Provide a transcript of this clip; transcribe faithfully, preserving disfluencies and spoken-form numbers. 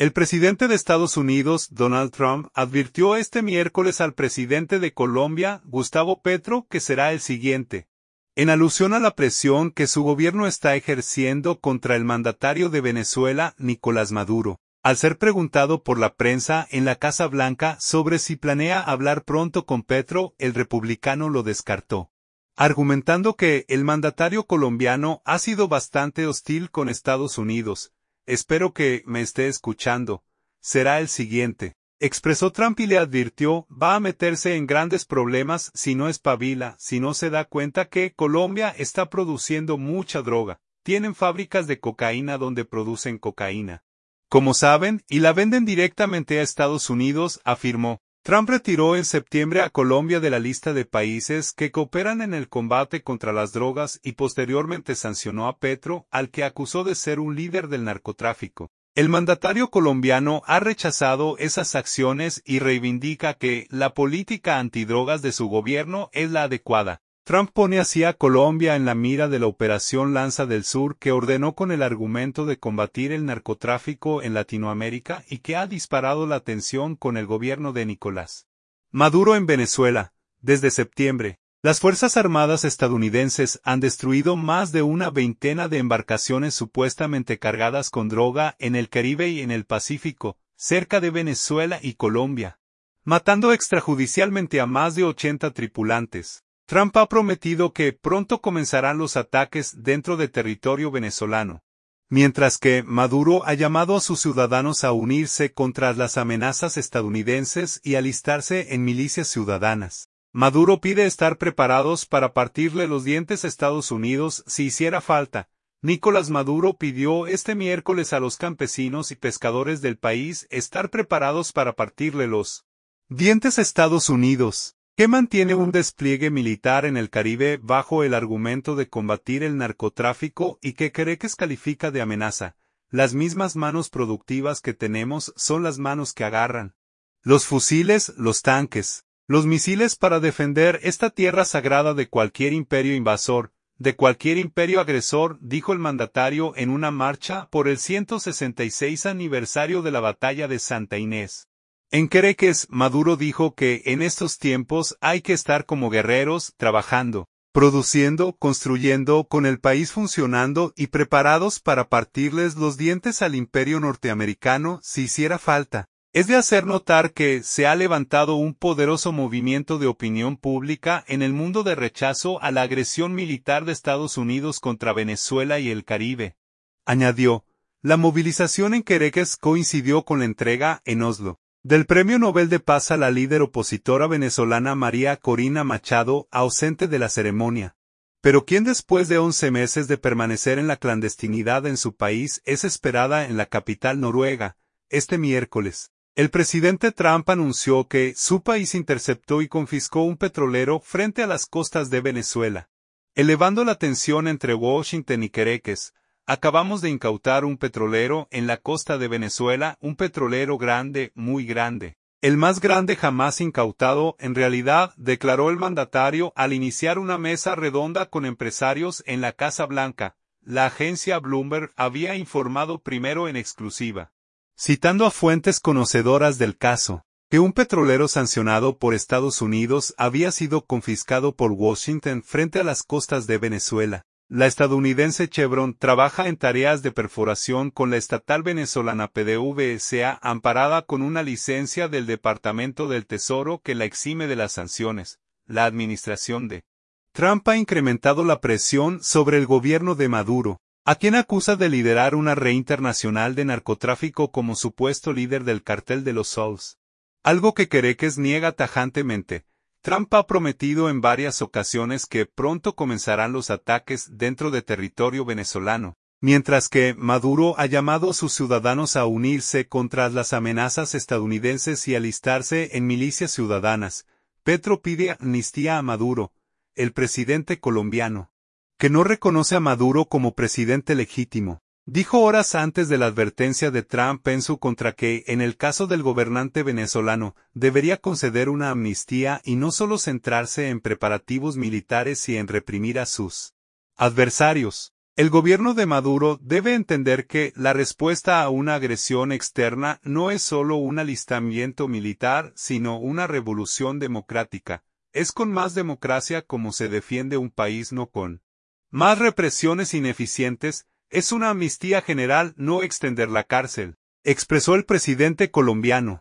El presidente de Estados Unidos, Donald Trump, advirtió este miércoles al presidente de Colombia, Gustavo Petro, que será el siguiente, en alusión a la presión que su gobierno está ejerciendo contra el mandatario de Venezuela, Nicolás Maduro. Al ser preguntado por la prensa en la Casa Blanca sobre si planea hablar pronto con Petro, el republicano lo descartó, argumentando que el mandatario colombiano ha sido bastante hostil con Estados Unidos. Espero que me esté escuchando. Será el siguiente, expresó Trump y le advirtió, va a meterse en grandes problemas si no espabila, si no se da cuenta que Colombia está produciendo mucha droga. Tienen fábricas de cocaína donde producen cocaína, como saben, y la venden directamente a Estados Unidos, afirmó. Trump retiró en septiembre a Colombia de la lista de países que cooperan en el combate contra las drogas y posteriormente sancionó a Petro, al que acusó de ser un líder del narcotráfico. El mandatario colombiano ha rechazado esas acciones y reivindica que la política antidrogas de su gobierno es la adecuada. Trump pone así a Colombia en la mira de la Operación Lanza del Sur, que ordenó con el argumento de combatir el narcotráfico en Latinoamérica y que ha disparado la tensión con el gobierno de Nicolás Maduro en Venezuela. Desde septiembre, las Fuerzas Armadas estadounidenses han destruido más de una veintena de embarcaciones supuestamente cargadas con droga en el Caribe y en el Pacífico, cerca de Venezuela y Colombia, matando extrajudicialmente a más de ochenta tripulantes. Trump ha prometido que pronto comenzarán los ataques dentro de territorio venezolano, mientras que Maduro ha llamado a sus ciudadanos a unirse contra las amenazas estadounidenses y alistarse en milicias ciudadanas. Maduro pide estar preparados para partirle los dientes a Estados Unidos si hiciera falta. Nicolás Maduro pidió este miércoles a los campesinos y pescadores del país estar preparados para partirle los dientes a Estados Unidos, que mantiene un despliegue militar en el Caribe bajo el argumento de combatir el narcotráfico y que Caracas califica de amenaza. Las mismas manos productivas que tenemos son las manos que agarran los fusiles, los tanques, los misiles para defender esta tierra sagrada de cualquier imperio invasor, de cualquier imperio agresor, dijo el mandatario en una marcha por el ciento sesenta y seis aniversario de la batalla de Santa Inés. En Caracas, Maduro dijo que en estos tiempos hay que estar como guerreros, trabajando, produciendo, construyendo, con el país funcionando y preparados para partirles los dientes al imperio norteamericano si hiciera falta. Es de hacer notar que se ha levantado un poderoso movimiento de opinión pública en el mundo de rechazo a la agresión militar de Estados Unidos contra Venezuela y el Caribe. Añadió, la movilización en Caracas coincidió con la entrega, en Oslo, del Premio Nobel de Paz a la líder opositora venezolana María Corina Machado, ausente de la ceremonia, pero quien después de once meses de permanecer en la clandestinidad en su país es esperada en la capital noruega. Este miércoles, el presidente Trump anunció que su país interceptó y confiscó un petrolero frente a las costas de Venezuela, elevando la tensión entre Washington y Caracas. Acabamos de incautar un petrolero en la costa de Venezuela, un petrolero grande, muy grande. El más grande jamás incautado, en realidad, declaró el mandatario al iniciar una mesa redonda con empresarios en la Casa Blanca. La agencia Bloomberg había informado primero en exclusiva, citando a fuentes conocedoras del caso, que un petrolero sancionado por Estados Unidos había sido confiscado por Washington frente a las costas de Venezuela. La estadounidense Chevron trabaja en tareas de perforación con la estatal venezolana P D V S A, amparada con una licencia del Departamento del Tesoro que la exime de las sanciones. La administración de Trump ha incrementado la presión sobre el gobierno de Maduro, a quien acusa de liderar una red internacional de narcotráfico como supuesto líder del cartel de los Soles, algo que Caracas niega tajantemente. Trump ha prometido en varias ocasiones que pronto comenzarán los ataques dentro de territorio venezolano, mientras que Maduro ha llamado a sus ciudadanos a unirse contra las amenazas estadounidenses y alistarse en milicias ciudadanas. Petro pide amnistía a Maduro, el presidente colombiano, que no reconoce a Maduro como presidente legítimo. Dijo horas antes de la advertencia de Trump en su contra que, en el caso del gobernante venezolano, debería conceder una amnistía y no solo centrarse en preparativos militares y en reprimir a sus adversarios. El gobierno de Maduro debe entender que la respuesta a una agresión externa no es solo un alistamiento militar, sino una revolución democrática. Es con más democracia como se defiende un país, no con más represiones ineficientes. Es una amnistía general, no extender la cárcel, expresó el presidente colombiano.